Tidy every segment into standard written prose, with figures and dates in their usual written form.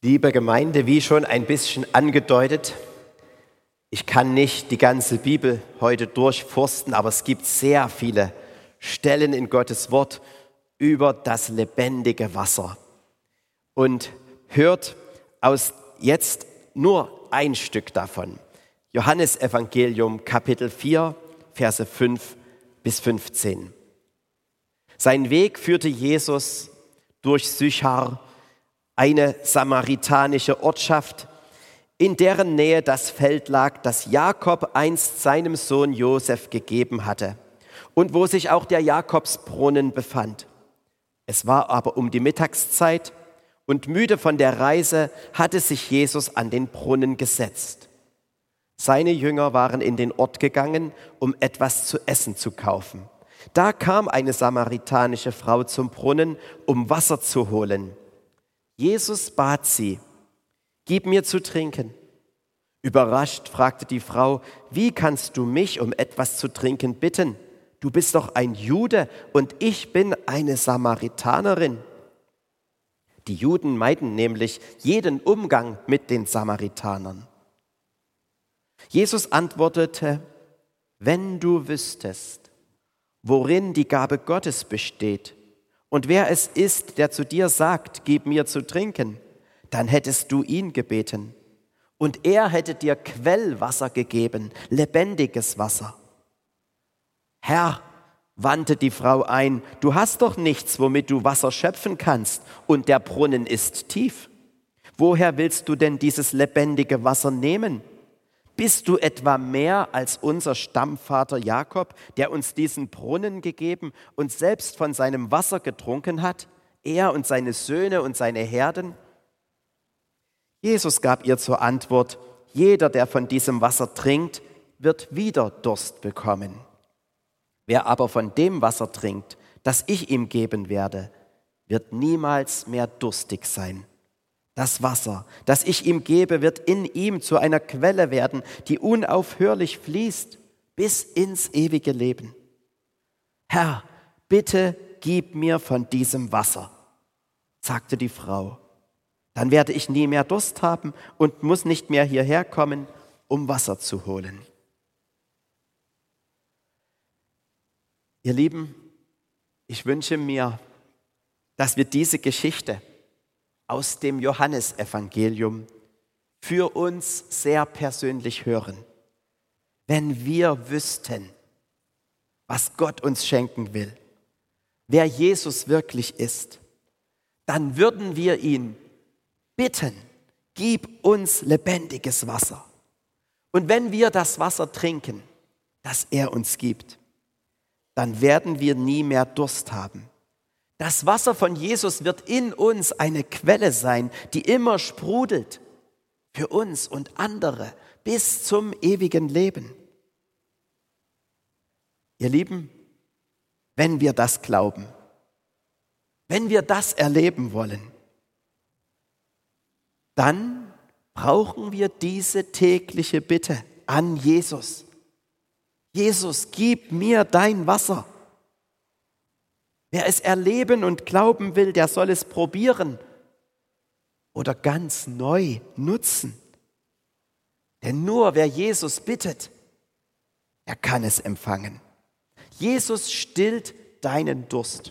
Liebe Gemeinde, wie schon ein bisschen angedeutet, ich kann nicht die ganze Bibel heute durchforsten, aber es gibt sehr viele Stellen in Gottes Wort über das lebendige Wasser. Und hört aus jetzt nur ein Stück davon. Johannesevangelium Kapitel 4, Verse 5 bis 15. Sein Weg führte Jesus durch Sychar, eine samaritanische Ortschaft, in deren Nähe das Feld lag, das Jakob einst seinem Sohn Josef gegeben hatte und wo sich auch der Jakobsbrunnen befand. Es war aber um die Mittagszeit und müde von der Reise hatte sich Jesus an den Brunnen gesetzt. Seine Jünger waren in den Ort gegangen, um etwas zu essen zu kaufen. Da kam eine samaritanische Frau zum Brunnen, um Wasser zu holen. Jesus bat sie: Gib mir zu trinken. Überrascht fragte die Frau: Wie kannst du mich um etwas zu trinken bitten? Du bist doch ein Jude und ich bin eine Samaritanerin. Die Juden meiden nämlich jeden Umgang mit den Samaritanern. Jesus antwortete: Wenn du wüsstest, worin die Gabe Gottes besteht und wer es ist, der zu dir sagt, gib mir zu trinken, dann hättest du ihn gebeten und er hätte dir Quellwasser gegeben, lebendiges Wasser. Herr, wandte die Frau ein, du hast doch nichts, womit du Wasser schöpfen kannst, und der Brunnen ist tief. Woher willst du denn dieses lebendige Wasser nehmen? Bist du etwa mehr als unser Stammvater Jakob, der uns diesen Brunnen gegeben und selbst von seinem Wasser getrunken hat, er und seine Söhne und seine Herden? Jesus gab ihr zur Antwort: Jeder, der von diesem Wasser trinkt, wird wieder Durst bekommen. Wer aber von dem Wasser trinkt, das ich ihm geben werde, wird niemals mehr durstig sein. Das Wasser, das ich ihm gebe, wird in ihm zu einer Quelle werden, die unaufhörlich fließt bis ins ewige Leben. Herr, bitte gib mir von diesem Wasser, sagte die Frau. Dann werde ich nie mehr Durst haben und muss nicht mehr hierher kommen, um Wasser zu holen. Ihr Lieben, ich wünsche mir, dass wir diese Geschichte aus dem Johannesevangelium für uns sehr persönlich hören. Wenn wir wüssten, was Gott uns schenken will, wer Jesus wirklich ist, dann würden wir ihn bitten: Gib uns lebendiges Wasser. Und wenn wir das Wasser trinken, das er uns gibt, dann werden wir nie mehr Durst haben. Das Wasser von Jesus wird in uns eine Quelle sein, die immer sprudelt für uns und andere bis zum ewigen Leben. Ihr Lieben, wenn wir das glauben, wenn wir das erleben wollen, dann brauchen wir diese tägliche Bitte an Jesus. Jesus, gib mir dein Wasser. Wer es erleben und glauben will, der soll es probieren oder ganz neu nutzen. Denn nur wer Jesus bittet, er kann es empfangen. Jesus stillt deinen Durst.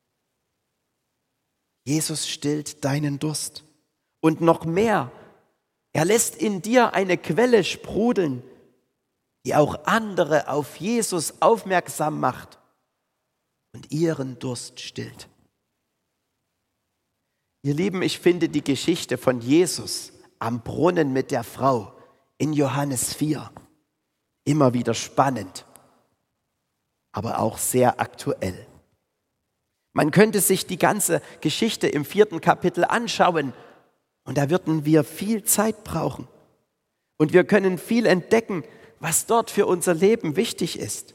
Jesus stillt deinen Durst. Und noch mehr, er lässt in dir eine Quelle sprudeln, die auch andere auf Jesus aufmerksam macht und ihren Durst stillt. Ihr Lieben, ich finde die Geschichte von Jesus am Brunnen mit der Frau in Johannes 4 immer wieder spannend, aber auch sehr aktuell. Man könnte sich die ganze Geschichte im 4. Kapitel anschauen und da würden wir viel Zeit brauchen. Und wir können viel entdecken, was dort für unser Leben wichtig ist.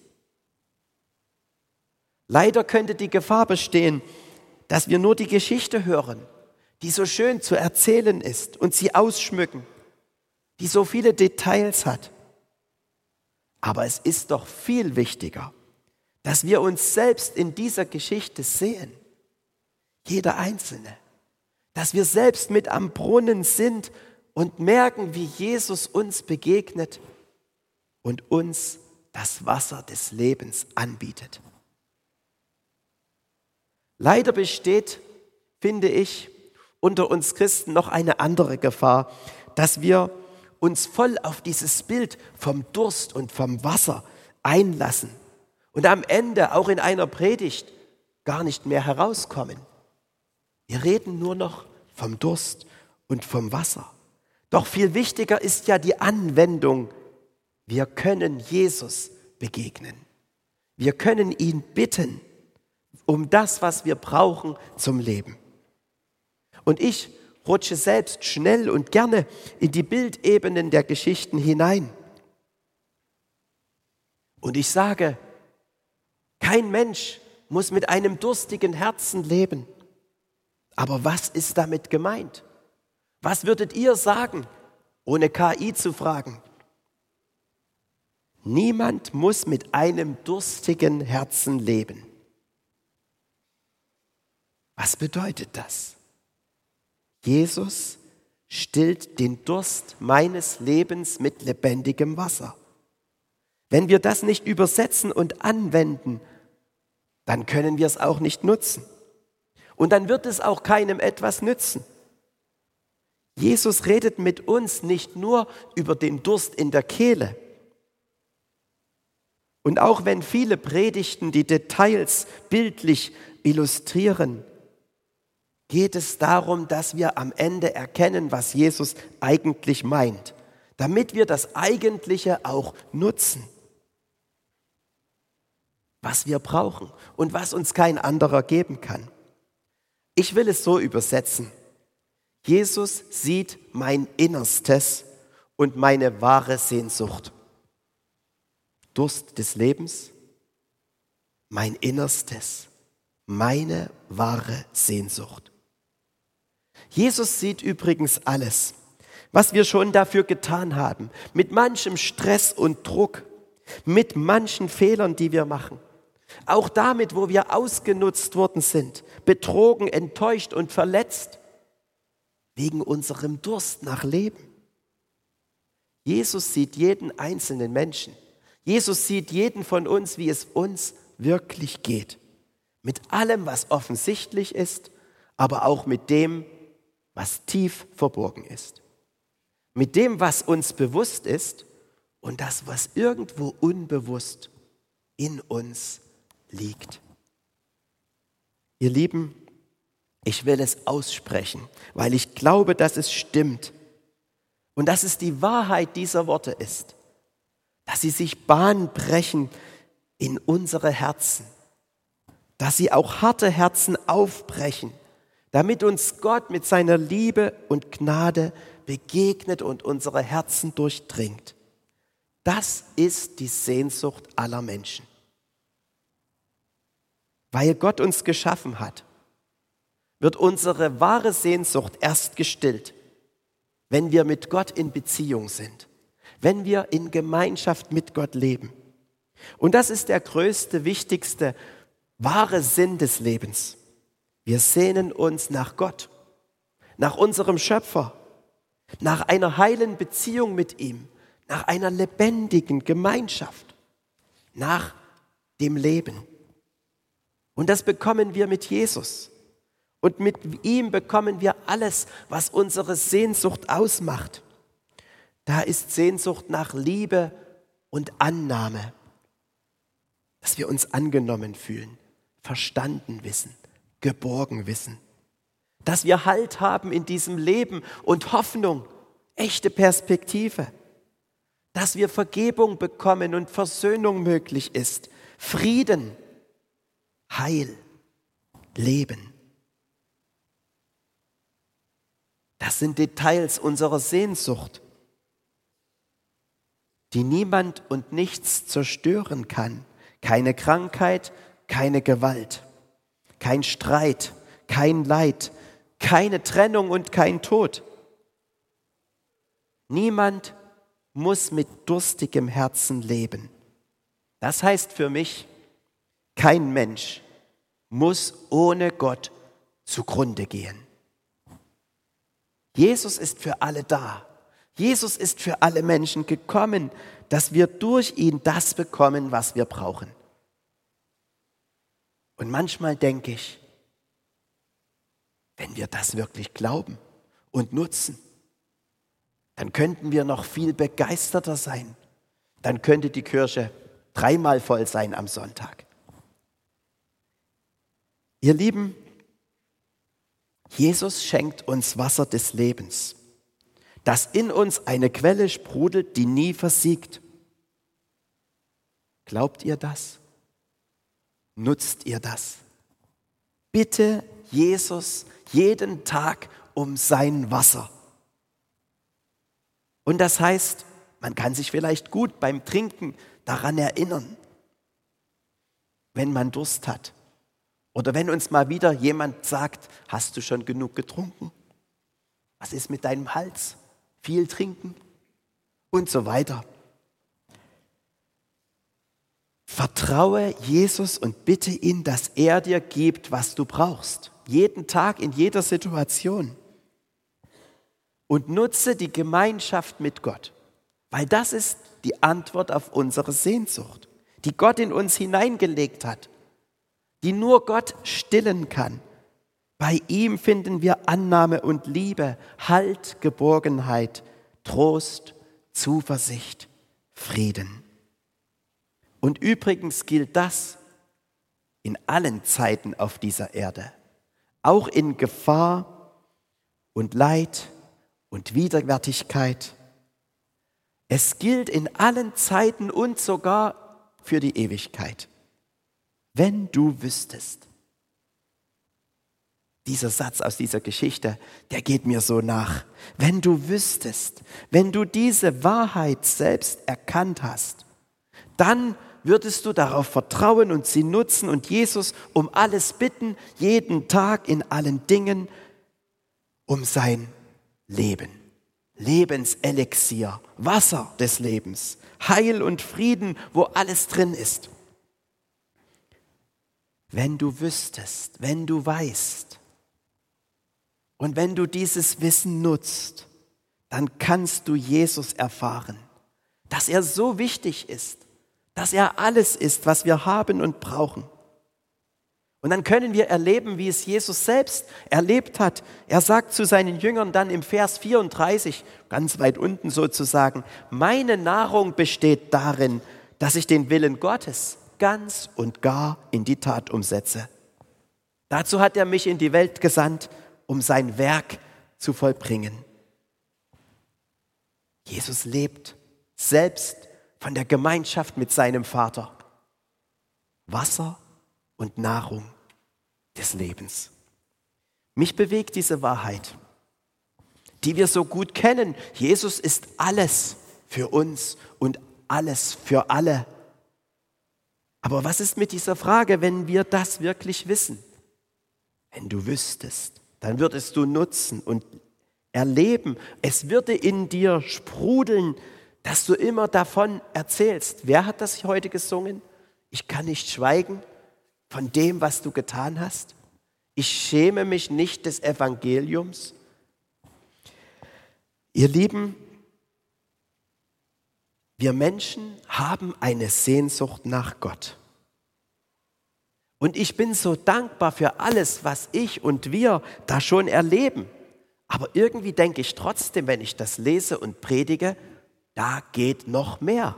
Leider könnte die Gefahr bestehen, dass wir nur die Geschichte hören, die so schön zu erzählen ist und sie ausschmücken, die so viele Details hat. Aber es ist doch viel wichtiger, dass wir uns selbst in dieser Geschichte sehen. Jeder Einzelne. dass wir selbst mit am Brunnen sind und merken, wie Jesus uns begegnet und uns das Wasser des Lebens anbietet. Leider besteht, finde ich, unter uns Christen noch eine andere Gefahr, dass wir uns voll auf dieses Bild vom Durst und vom Wasser einlassen und am Ende auch in einer Predigt gar nicht mehr herauskommen. Wir reden nur noch vom Durst und vom Wasser. Doch viel wichtiger ist ja die Anwendung. Wir können Jesus begegnen. Wir können ihn bitten um das, was wir brauchen zum Leben. Und ich rutsche selbst schnell und gerne in die Bildebenen der Geschichten hinein. Und ich sage, kein Mensch muss mit einem durstigen Herzen leben. Aber was ist damit gemeint? Was würdet ihr sagen, ohne KI zu fragen? Niemand muss mit einem durstigen Herzen leben. Was bedeutet das? Jesus stillt den Durst meines Lebens mit lebendigem Wasser. Wenn wir das nicht übersetzen und anwenden, dann können wir es auch nicht nutzen. Und dann wird es auch keinem etwas nützen. Jesus redet mit uns nicht nur über den Durst in der Kehle. Und auch wenn viele Predigten die Details bildlich illustrieren, geht es darum, dass wir am Ende erkennen, was Jesus eigentlich meint, damit wir das Eigentliche auch nutzen, was wir brauchen und was uns kein anderer geben kann. Ich will es so übersetzen. Jesus sieht mein Innerstes und meine wahre Sehnsucht. Durst des Lebens, mein Innerstes, meine wahre Sehnsucht. Jesus sieht übrigens alles, was wir schon dafür getan haben, mit manchem Stress und Druck, mit manchen Fehlern, die wir machen, auch damit, wo wir ausgenutzt worden sind, betrogen, enttäuscht und verletzt, wegen unserem Durst nach Leben. Jesus sieht jeden einzelnen Menschen. Jesus sieht jeden von uns, wie es uns wirklich geht. Mit allem, was offensichtlich ist, aber auch mit dem, was tief verborgen ist. Mit dem, was uns bewusst ist und das, was irgendwo unbewusst in uns liegt. Ihr Lieben, ich will es aussprechen, weil ich glaube, dass es stimmt und dass es die Wahrheit dieser Worte ist, dass sie sich Bahn brechen in unsere Herzen, dass sie auch harte Herzen aufbrechen, damit uns Gott mit seiner Liebe und Gnade begegnet und unsere Herzen durchdringt. Das ist die Sehnsucht aller Menschen. Weil Gott uns geschaffen hat, wird unsere wahre Sehnsucht erst gestillt, wenn wir mit Gott in Beziehung sind, wenn wir in Gemeinschaft mit Gott leben. Und das ist der größte, wichtigste, wahre Sinn des Lebens. Wir sehnen uns nach Gott, nach unserem Schöpfer, nach einer heilen Beziehung mit ihm, nach einer lebendigen Gemeinschaft, nach dem Leben. Und das bekommen wir mit Jesus. Und mit ihm bekommen wir alles, was unsere Sehnsucht ausmacht. Da ist Sehnsucht nach Liebe und Annahme, dass wir uns angenommen fühlen, verstanden wissen, geborgen wissen, dass wir Halt haben in diesem Leben und Hoffnung, echte Perspektive, dass wir Vergebung bekommen und Versöhnung möglich ist, Frieden, Heil, Leben. Das sind Details unserer Sehnsucht, die niemand und nichts zerstören kann. Keine Krankheit, keine Gewalt, kein Streit, kein Leid, keine Trennung und kein Tod. Niemand muss mit durstigem Herzen leben. Das heißt für mich, kein Mensch muss ohne Gott zugrunde gehen. Jesus ist für alle da. Jesus ist für alle Menschen gekommen, dass wir durch ihn das bekommen, was wir brauchen. Und manchmal denke ich, wenn wir das wirklich glauben und nutzen, dann könnten wir noch viel begeisterter sein. Dann könnte die Kirche 3-mal voll sein am Sonntag. Ihr Lieben, Jesus schenkt uns Wasser des Lebens, dass in uns eine Quelle sprudelt, die nie versiegt. Glaubt ihr das? Nutzt ihr das? Bitte Jesus jeden Tag um sein Wasser. Und das heißt, man kann sich vielleicht gut beim Trinken daran erinnern, wenn man Durst hat. Oder wenn uns mal wieder jemand sagt, hast du schon genug getrunken? Was ist mit deinem Hals? Viel trinken? Und so weiter. Vertraue Jesus und bitte ihn, dass er dir gibt, was du brauchst. Jeden Tag, in jeder Situation. Und nutze die Gemeinschaft mit Gott. Weil das ist die Antwort auf unsere Sehnsucht, die Gott in uns hineingelegt hat, die nur Gott stillen kann. Bei ihm finden wir Annahme und Liebe, Halt, Geborgenheit, Trost, Zuversicht, Frieden. Und übrigens gilt das in allen Zeiten auf dieser Erde, auch in Gefahr und Leid und Widerwärtigkeit. Es gilt in allen Zeiten und sogar für die Ewigkeit. Wenn du wüsstest. Dieser Satz aus dieser Geschichte, der geht mir so nach. Wenn du wüsstest, wenn du diese Wahrheit selbst erkannt hast, dann würdest du darauf vertrauen und sie nutzen und Jesus um alles bitten, jeden Tag in allen Dingen, um sein Leben. Lebenselixier, Wasser des Lebens, Heil und Frieden, wo alles drin ist. Wenn du wüsstest, wenn du weißt und wenn du dieses Wissen nutzt, dann kannst du Jesus erfahren, dass er so wichtig ist, dass er alles ist, was wir haben und brauchen. Und dann können wir erleben, wie es Jesus selbst erlebt hat. Er sagt zu seinen Jüngern dann im Vers 34, ganz weit unten sozusagen, meine Nahrung besteht darin, dass ich den Willen Gottes ganz und gar in die Tat umsetze. Dazu hat er mich in die Welt gesandt, um sein Werk zu vollbringen. Jesus lebt selbst von der Gemeinschaft mit seinem Vater. Wasser und Nahrung des Lebens. Mich bewegt diese Wahrheit, die wir so gut kennen. Jesus ist alles für uns und alles für alle. Aber was ist mit dieser Frage, wenn wir das wirklich wissen? Wenn du wüsstest, dann würdest du nutzen und erleben. Es würde in dir sprudeln, dass du immer davon erzählst. Wer hat das heute gesungen? Ich kann nicht schweigen von dem, was du getan hast. Ich schäme mich nicht des Evangeliums. Ihr Lieben, wir Menschen haben eine Sehnsucht nach Gott. Und ich bin so dankbar für alles, was ich und wir da schon erleben. Aber irgendwie denke ich trotzdem, wenn ich das lese und predige, da geht noch mehr.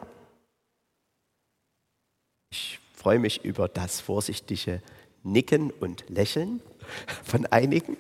Ich freue mich über das vorsichtige Nicken und Lächeln von einigen.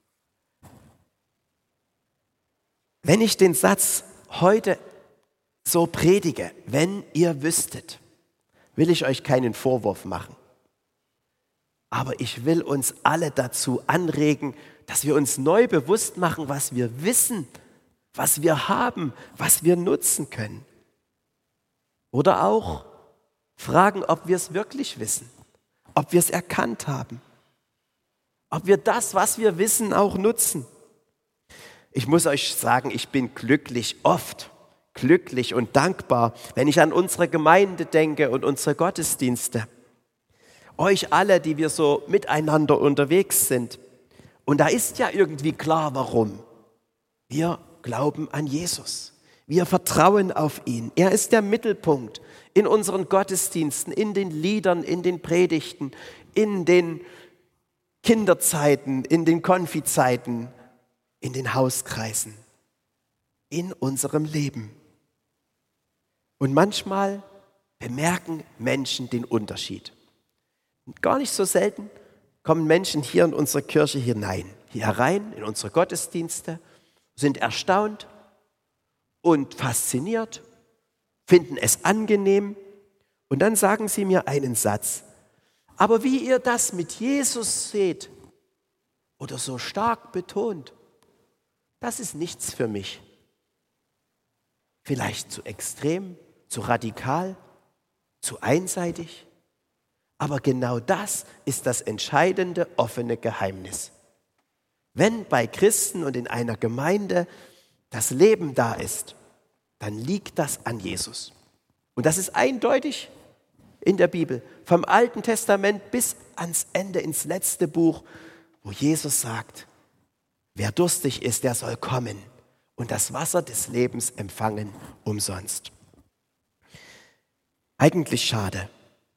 Wenn ich den Satz heute so predige, wenn ihr wüsstet, will ich euch keinen Vorwurf machen. Aber ich will uns alle dazu anregen, dass wir uns neu bewusst machen, was wir wissen, was wir haben, was wir nutzen können. Oder auch fragen, ob wir es wirklich wissen, ob wir es erkannt haben, ob wir das, was wir wissen, auch nutzen. Ich muss euch sagen, ich bin oft glücklich und dankbar, wenn ich an unsere Gemeinde denke und unsere Gottesdienste. Euch alle, die wir so miteinander unterwegs sind. Und da ist ja irgendwie klar, warum. Wir glauben an Jesus. Wir vertrauen auf ihn. Er ist der Mittelpunkt in unseren Gottesdiensten, in den Liedern, in den Predigten, in den Kinderzeiten, in den Konfizeiten, in den Hauskreisen, in unserem Leben. Und manchmal bemerken Menschen den Unterschied. Und gar nicht so selten kommen Menschen hier in unsere Kirche hier herein, in unsere Gottesdienste, sind erstaunt und fasziniert, finden es angenehm und dann sagen sie mir einen Satz. Aber wie ihr das mit Jesus seht oder so stark betont, das ist nichts für mich. Vielleicht zu extrem, zu radikal, zu einseitig. Aber genau das ist das entscheidende offene Geheimnis. Wenn bei Christen und in einer Gemeinde das Leben da ist, dann liegt das an Jesus. Und das ist eindeutig in der Bibel, vom Alten Testament bis ans Ende, ins letzte Buch, wo Jesus sagt, wer durstig ist, der soll kommen und das Wasser des Lebens empfangen umsonst. Eigentlich schade.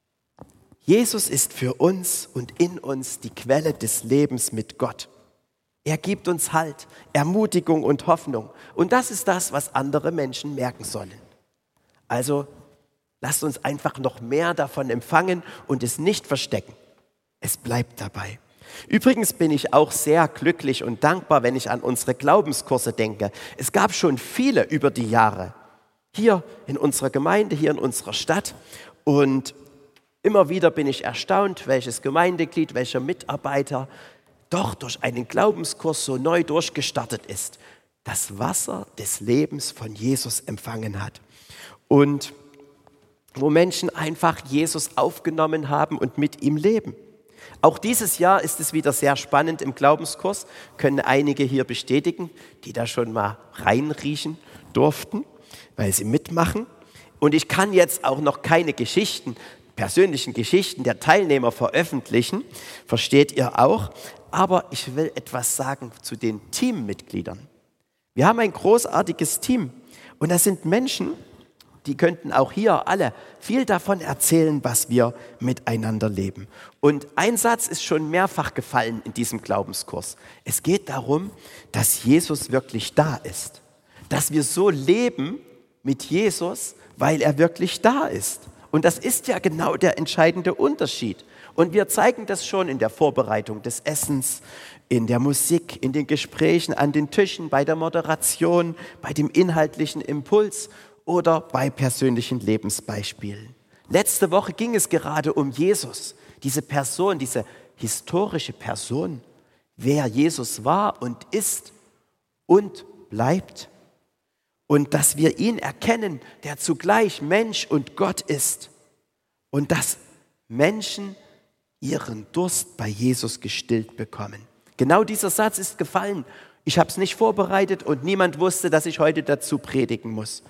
Jesus ist für uns und in uns die Quelle des Lebens mit Gott. Er gibt uns Halt, Ermutigung und Hoffnung. Und das ist das, was andere Menschen merken sollen. Also lasst uns einfach noch mehr davon empfangen und es nicht verstecken. Es bleibt dabei. Übrigens bin ich auch sehr glücklich und dankbar, wenn ich an unsere Glaubenskurse denke. Es gab schon viele über die Jahre hier in unserer Gemeinde, hier in unserer Stadt. Und immer wieder bin ich erstaunt, welches Gemeindeglied, welcher Mitarbeiter doch durch einen Glaubenskurs so neu durchgestartet ist, das Wasser des Lebens von Jesus empfangen hat. Und wo Menschen einfach Jesus aufgenommen haben und mit ihm leben. Auch dieses Jahr ist es wieder sehr spannend im Glaubenskurs, können einige hier bestätigen, die da schon mal reinriechen durften, weil sie mitmachen. Und ich kann jetzt auch noch keine persönlichen Geschichten der Teilnehmer veröffentlichen, versteht ihr auch. Aber ich will etwas sagen zu den Teammitgliedern. Wir haben ein großartiges Team und das sind Menschen, die könnten auch hier alle viel davon erzählen, was wir miteinander leben. Und ein Satz ist schon mehrfach gefallen in diesem Glaubenskurs. Es geht darum, dass Jesus wirklich da ist. Dass wir so leben mit Jesus, weil er wirklich da ist. Und das ist ja genau der entscheidende Unterschied. Und wir zeigen das schon in der Vorbereitung des Essens, in der Musik, in den Gesprächen an den Tischen, bei der Moderation, bei dem inhaltlichen Impuls oder bei persönlichen Lebensbeispielen. Letzte Woche ging es gerade um Jesus, diese Person, diese historische Person, wer Jesus war und ist und bleibt. Und dass wir ihn erkennen, der zugleich Mensch und Gott ist. Und dass Menschen ihren Durst bei Jesus gestillt bekommen. Genau dieser Satz ist gefallen. Ich habe es nicht vorbereitet und niemand wusste, dass ich heute dazu predigen muss.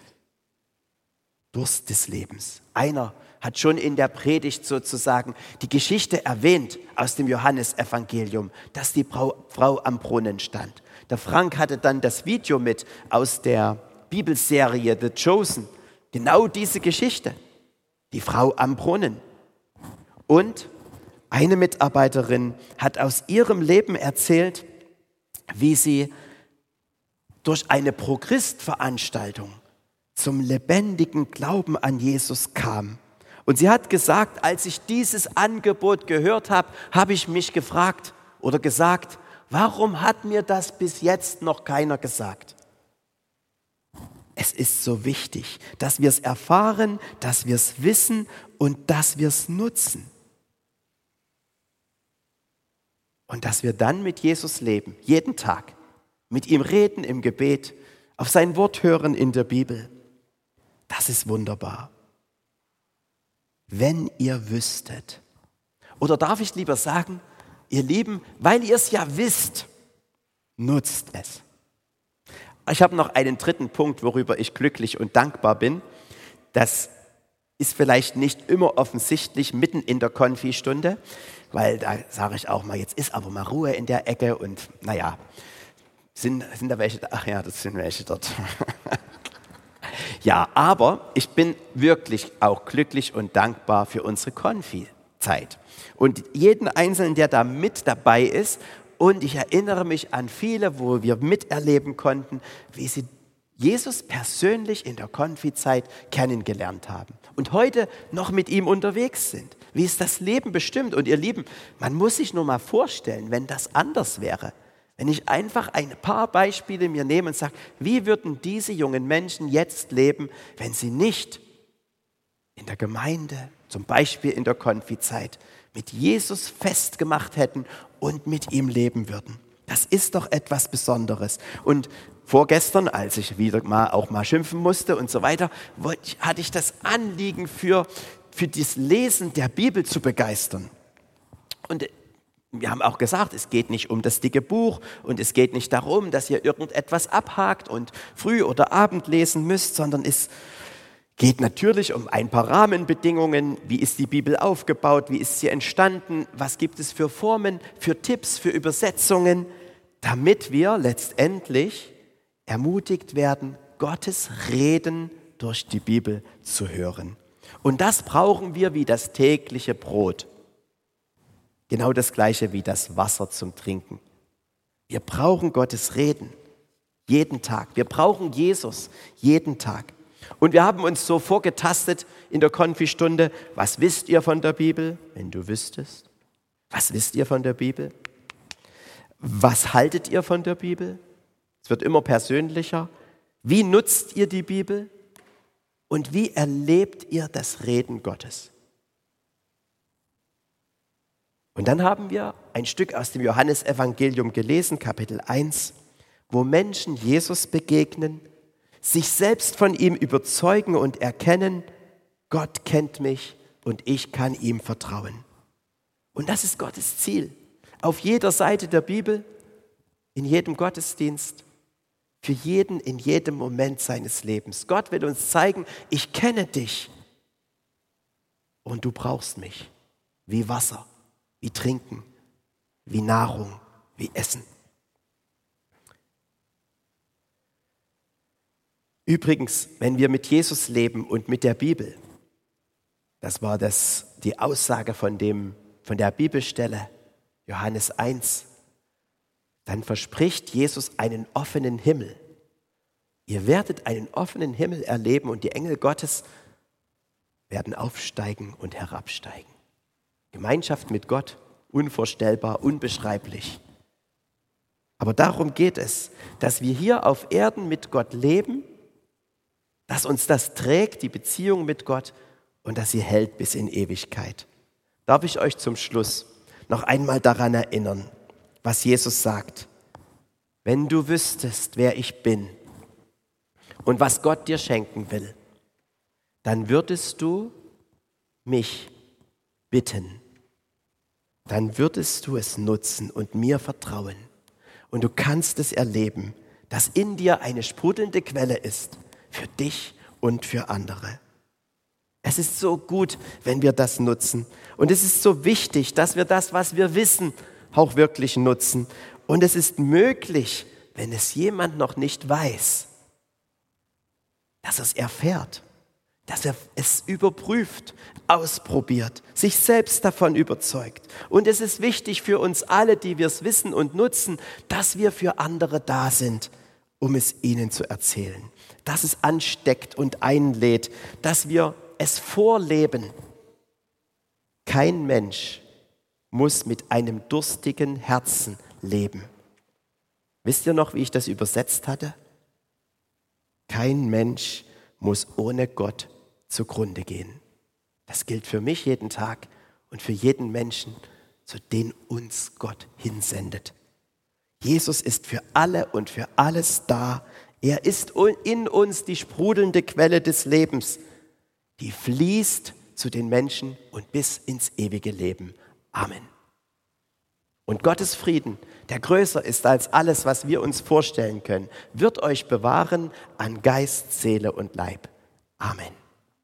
Durst des Lebens. Einer hat schon in der Predigt sozusagen die Geschichte erwähnt aus dem Johannesevangelium, dass die Frau am Brunnen stand. Der Frank hatte dann das Video mit aus der Bibelserie The Chosen. Genau diese Geschichte. Die Frau am Brunnen. Und eine Mitarbeiterin hat aus ihrem Leben erzählt, wie sie durch eine Pro-Christ-Veranstaltung zum lebendigen Glauben an Jesus kam. Und sie hat gesagt, als ich dieses Angebot gehört habe, habe ich mich gefragt oder gesagt, warum hat mir das bis jetzt noch keiner gesagt? Es ist so wichtig, dass wir es erfahren, dass wir es wissen und dass wir es nutzen. Und dass wir dann mit Jesus leben, jeden Tag, mit ihm reden im Gebet, auf sein Wort hören in der Bibel. Das ist wunderbar. Wenn ihr wüsstet, oder darf ich lieber sagen, ihr Lieben, weil ihr es ja wisst, nutzt es. Ich habe noch einen dritten Punkt, worüber ich glücklich und dankbar bin. Das ist vielleicht nicht immer offensichtlich mitten in der Konfi-Stunde, weil da sage ich auch mal, jetzt ist aber mal Ruhe in der Ecke und naja, Sind da welche da? Ach ja, das sind welche dort. Ja, aber ich bin wirklich auch glücklich und dankbar für unsere Konfi-Zeit. Und jeden Einzelnen, der da mit dabei ist. Und ich erinnere mich an viele, wo wir miterleben konnten, wie sie Jesus persönlich in der Konfi-Zeit kennengelernt haben. Und heute noch mit ihm unterwegs sind. Wie es das Leben bestimmt. Und ihr Lieben, man muss sich nur mal vorstellen, wenn das anders wäre. Wenn ich einfach ein paar Beispiele mir nehme und sage, wie würden diese jungen Menschen jetzt leben, wenn sie nicht in der Gemeinde, zum Beispiel in der Konfi-Zeit, mit Jesus festgemacht hätten und mit ihm leben würden. Das ist doch etwas Besonderes. Und vorgestern, als ich wieder mal schimpfen musste und so weiter, hatte ich das Anliegen, für das Lesen der Bibel zu begeistern. Und wir haben auch gesagt, es geht nicht um das dicke Buch und es geht nicht darum, dass ihr irgendetwas abhakt und früh oder Abend lesen müsst, sondern es geht natürlich um ein paar Rahmenbedingungen. Wie ist die Bibel aufgebaut? Wie ist sie entstanden? Was gibt es für Formen, für Tipps, für Übersetzungen, damit wir letztendlich ermutigt werden, Gottes Reden durch die Bibel zu hören. Und das brauchen wir wie das tägliche Brot. Genau das Gleiche wie das Wasser zum Trinken. Wir brauchen Gottes Reden jeden Tag. Wir brauchen Jesus jeden Tag. Und wir haben uns so vorgetastet in der Konfi-Stunde, was wisst ihr von der Bibel, wenn du wüsstest? Was wisst ihr von der Bibel? Was haltet ihr von der Bibel? Es wird immer persönlicher. Wie nutzt ihr die Bibel? Und wie erlebt ihr das Reden Gottes? Und dann haben wir ein Stück aus dem Johannesevangelium gelesen, Kapitel 1, wo Menschen Jesus begegnen, sich selbst von ihm überzeugen und erkennen, Gott kennt mich und ich kann ihm vertrauen. Und das ist Gottes Ziel. Auf jeder Seite der Bibel, in jedem Gottesdienst, für jeden in jedem Moment seines Lebens. Gott will uns zeigen, ich kenne dich und du brauchst mich, wie Wasser, wie Trinken, wie Nahrung, wie Essen. Übrigens, wenn wir mit Jesus leben und mit der Bibel, das war die Aussage von der Bibelstelle, Johannes 1, dann verspricht Jesus einen offenen Himmel. Ihr werdet einen offenen Himmel erleben und die Engel Gottes werden aufsteigen und herabsteigen. Gemeinschaft mit Gott, unvorstellbar, unbeschreiblich. Aber darum geht es, dass wir hier auf Erden mit Gott leben, dass uns das trägt, die Beziehung mit Gott, und dass sie hält bis in Ewigkeit. Darf ich euch zum Schluss noch einmal daran erinnern, was Jesus sagt. Wenn du wüsstest, wer ich bin und was Gott dir schenken will, dann würdest du mich bitten. Dann würdest du es nutzen und mir vertrauen. Und du kannst es erleben, dass in dir eine sprudelnde Quelle ist, für dich und für andere. Es ist so gut, wenn wir das nutzen. Und es ist so wichtig, dass wir das, was wir wissen, auch wirklich nutzen. Und es ist möglich, wenn es jemand noch nicht weiß, dass er es erfährt, dass er es überprüft, ausprobiert, sich selbst davon überzeugt. Und es ist wichtig für uns alle, die wir es wissen und nutzen, dass wir für andere da sind, um es ihnen zu erzählen. Dass es ansteckt und einlädt, dass wir es vorleben. Kein Mensch muss mit einem durstigen Herzen leben. Wisst ihr noch, wie ich das übersetzt hatte? Kein Mensch muss ohne Gott zugrunde gehen. Das gilt für mich jeden Tag und für jeden Menschen, zu dem uns Gott hinsendet. Jesus ist für alle und für alles da. Er ist in uns die sprudelnde Quelle des Lebens, die fließt zu den Menschen und bis ins ewige Leben. Amen. Und Gottes Frieden, der größer ist als alles, was wir uns vorstellen können, wird euch bewahren an Geist, Seele und Leib. Amen.